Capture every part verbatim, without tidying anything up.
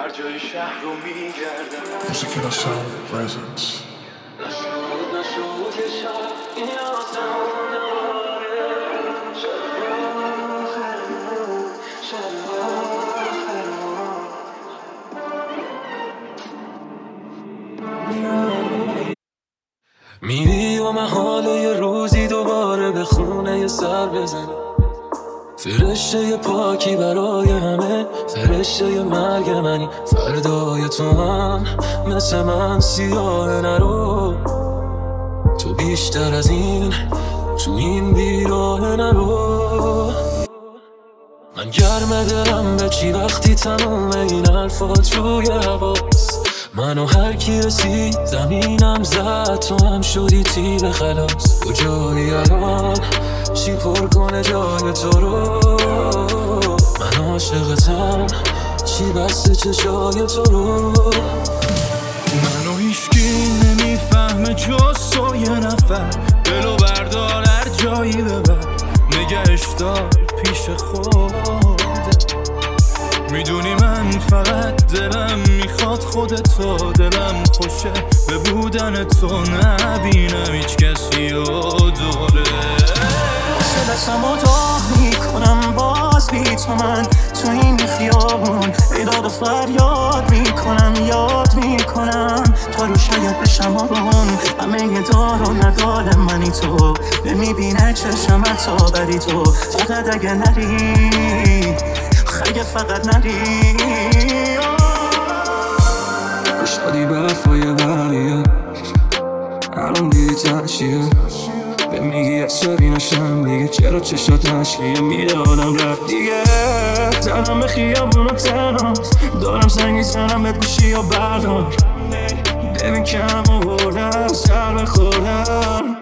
هر جای شهر رو میگردم. Music Sound Presence. نشود نشود یه شب این آسمون دوباره شب آخرمون شب آخرمون میری و محاله یه روزی دوباره به خونه یه سر بزن. فرشته ی پاکی برای همه، فرشته ی مرگ منی. فردای تو هم مثل من سیاه نرو، تو بیشتر از این تو این بیراه نرو. من گرم دلم به چی وقتی تموم این حرفات روی هواست. منو هر کی رسید زمینم زد، تو هم شدی تیر خلاص. کجایی الان چی پر کنه جای تو رو؟ من عاشقتم چی بسته چشای تو رو؟ منو هیچکی نمیفهمه جز تو یه نفر. دلو بردار هر جایی ببر، نگهش دار پیش خودت. میدونی من فقط دلم میخواد خودتو، دلم خوشه به بودن تو، نبینم هیچ کسی رو دوره. واسه دستمو داغ میکنم باز بی تو، من تو این خیابون ایداد و فریاد میکنم، یاد میکنم تو رو شاید بشم آروم. همه یه دار و ندار منی تو، نمیبینه چشمت تا بری تو. فقط اگه نری، اگه فقط نری. شادی برفای بقیه الان دیدی تشیه، به میگی عصبی نشم دیگه، چرا چشات تشکیه میده آدم رفت دیگه. تنم به خیابون و تنم دارم سنگی زنم به گوشی و بردار. ببین کم آوردم سر بخوردم،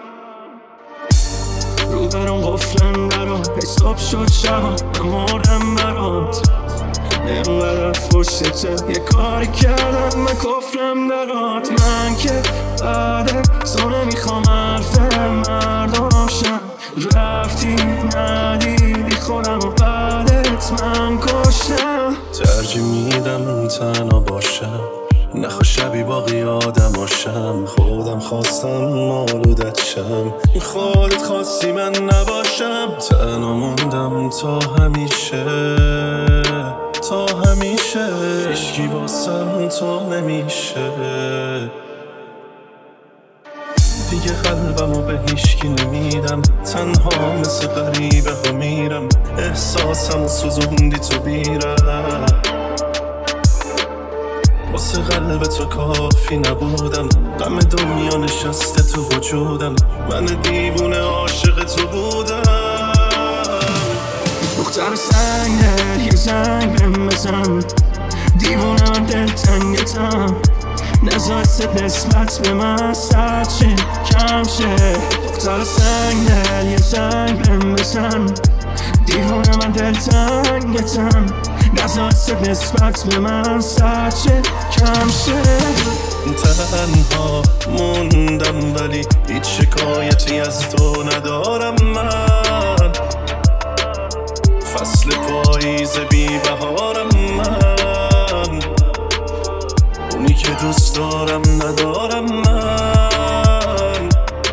رو برام قفلن برام حساب شد شبم من مردم برات. اینقدر فرشته یه کاری کردم من کفرم برات. من که بعد تو نمیخوام حرف مردم شم، رفتی ندیدی خودم و بعدت من کشتم. ترجیح میدم تنها باشم، نخوا شبی باقی آدم باشم. خودم خواستم آلودت شم، خودت خواستی من نباشم. تنها موندم تا همیشه، تا همیشه هیچکی واسم تو نمیشه. دیگه قلبمو به هیچکی نمیدم، تنها مثل غریبه ها میرم. احساسمو سوزوندی تو بیرم، واسه قلب تو کافی نبودم. غم دنیا نشسته تو وجودم، من دیوونه عاشق تو بودم. دختر سنگه یه زنگ بهم بزن، دیوونه من دلتنگتم. نزار سه نسبت به من سرد شه کم شه. دختر سنگه یه زنگ بهم بزن، دیوونه من دلتنگتم. نزار سه نسبت به من سرد شه کم شه. تنها موندم ولی هیچ شکایتی از تو ندارم من. فصل پاییز بی بهارم من، اونی که دوست دارم ندارم من.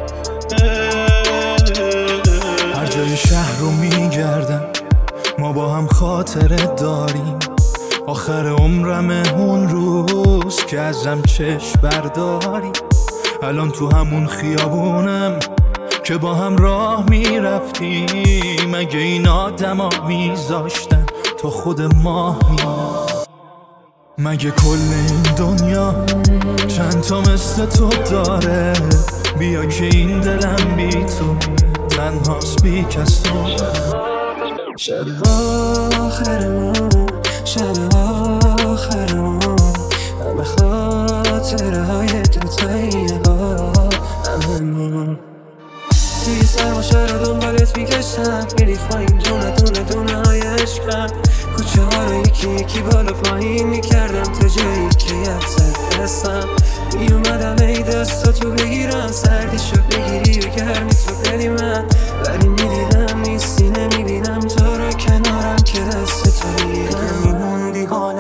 هر جای شهر رو میگردم، ما با هم خاطره داریم. آخر عمرمه اون روز که ازم چشم برداری. الان تو همون خیابونم که با هم راه میرفتیم. اگه این آدم ها میذاشتن تا خود ماه میرم، مگه کل این دنیا چند تا مثل تو داره؟ بیا که این دلم بی تو تنهاست بی کس تو. شب آخرمون شب آخرمون، همه خاطره های دوتایی ها هممون. توی سرماشه رو دنبالت میگشتم، میریخ پایین دونه دونه دونه های عشقم. کوچه ها رو یکی یکی بالا پایین میکردم تا جایی که یک سر دستم. میومدم ای دستاتو بگیرم، سردی شد بگیری و گرمی تو دلی من. ولی میدیدم نیستی نمیبینم تو رو کنارم که دست تو میگم. میموندی حال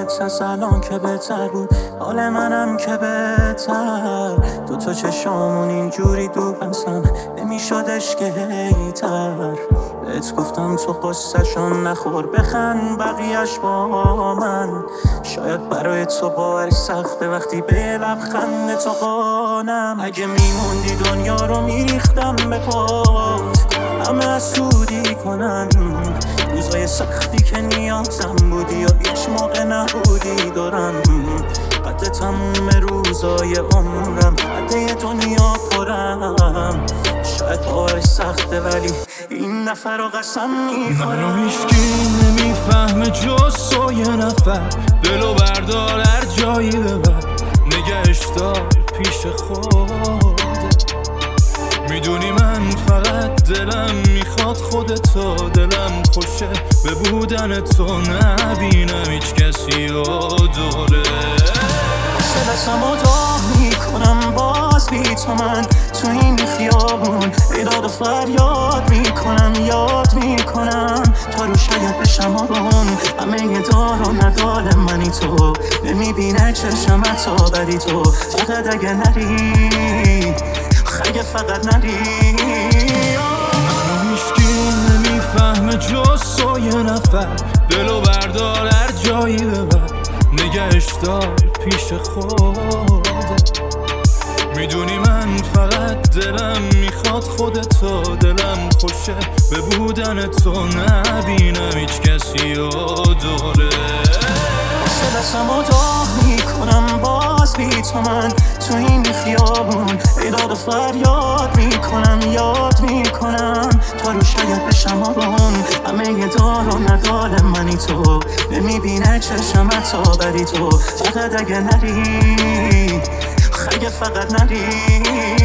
حالت از الان که بهتر بود، حال منم که بهتر. دو تا چشامون اینجوری دو بسم نمیشدش که هیتر. بهت گفتم تو قصه‌شون نخور، بخند بقیهش با من. شاید برای تو باور سخته وقتی به لبخند تو قانم. اگه میموندی دنیا رو میریختم به پات، همه حسودی کنن. روزای سختی که نیازم بودی یا هیچ موقع نبودی دارم. قد تموم روزای عمرم قد دنیا پرم. شاید باور سخته ولی این نفر رو قسم میخورم. منو هیچکی نمیفهمه جز تو یه نفر. دلو بردار هر جایی ببر، نگهش دار پیش خودت. میدونی من فقط دلم میخواد خودتو، دلم خوشه به بودن تو، نبینم هیچ کسی و دوره. دستم رو داغ میکنم باز بی تو من تو این خیابون. ایداد و فریاد میکنم یاد میکنم تا رو شاید بشم آرون. همه دار و ندار منی تو، نمیبینه چشم تا بری تو. فقط اگه نری، خیلی فقط نری. منو هیچکی نمیفهمه جز تو یه نفر. دلو بردار هر جایی ببر، نگهش دار پیش خودت. میدونی من فقط دلم میخواد خودتو، دلم خوشه به بودن تو، نبینم هیچ کسی و دوره. دستم رو داغ میکنم باز بی تو من تو این خیابون. ایداد و فریاد میکنم یاد میکنم تا رو شاید بشم آرون. همه دار و ندار منی تو، نمیبینه چشم تا بری تو. فقط اگه نری، خیلی فقط نری.